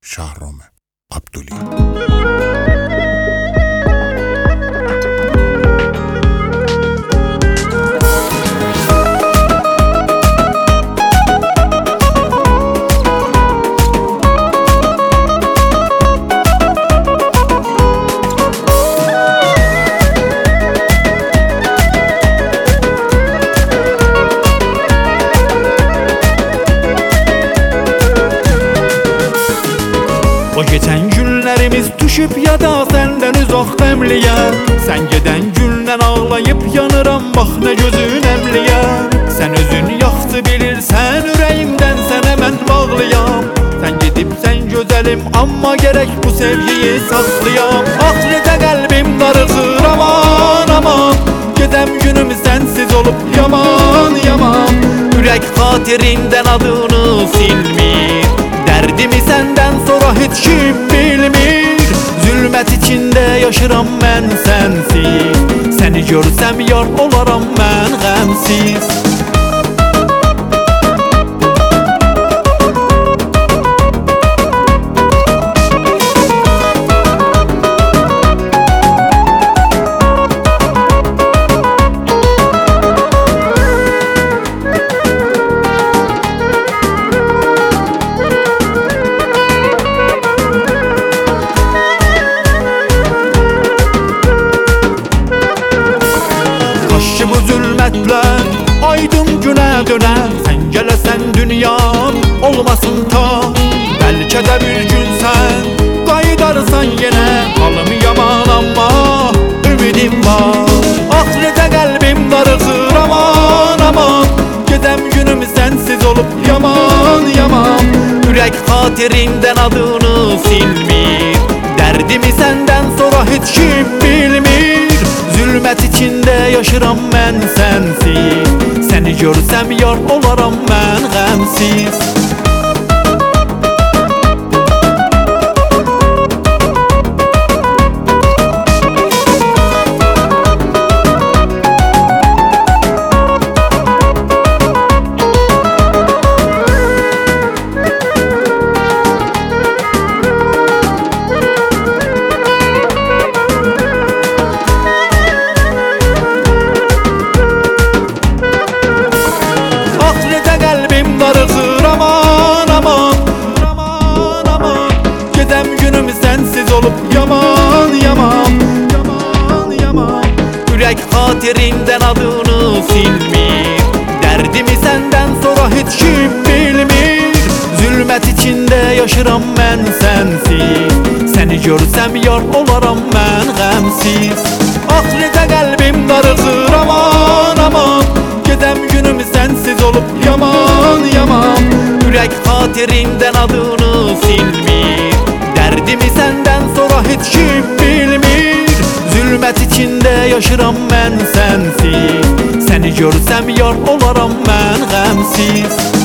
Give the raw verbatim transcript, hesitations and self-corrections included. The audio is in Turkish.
Şahrome Abduli. O geçen günlerimiz düşüp ya da senden uzak demliye. Sen giden günden ağlayıp yanıram, bak ne gözün emliye. Sen özün yaktı bilirsen yüreğimden, sen hemen bağlayam. Sen gidip sen güzelim ama gerek bu sevgiyi saklayam. Aklede kalbim darıkır aman aman, gidem günüm sensiz olup yaman yaman. Yürek hatirimden adını silmir, derdimi senden sonra hiç kim bilmir. Zulmet içinde yaşıram ben sensiz, seni görsem yar olaram ben gamsiz. Bu zulmetler aydın güne döne, sen gelesen dünyam olmasın ta. Belki de bir gün sen kaydarsan yine, halım yaman ama ümidim var. Aklede kalbim darıkır aman aman, gidem günüm sensiz olup yaman yaman. Yürek hatirimden adını silmir, derdimi senden sonra hiç kim bilmir. Zulmet içinde yaşıram ben sensiz, seni görsem yar olaram ben gamsiz. Darıkır aman aman aman aman, gidem günüm sensiz olup yaman yaman yaman yaman. Yürek hatirimden adını silmir, derdimi senden sonra hiç kim bilmir. Zulmet içinde yaşıram ben sensiz, seni görsem yar olaram ben gamsiz. Aklede kalbim darıkır aman aman, gidem günüm sensiz olup yaman yaman. Yürek hatirimden adını silmir, derdimi senden sonra hiç kim bilmir. Zulmet içinde yaşıram ben sensiz, seni görsem yar olaram ben gamsiz.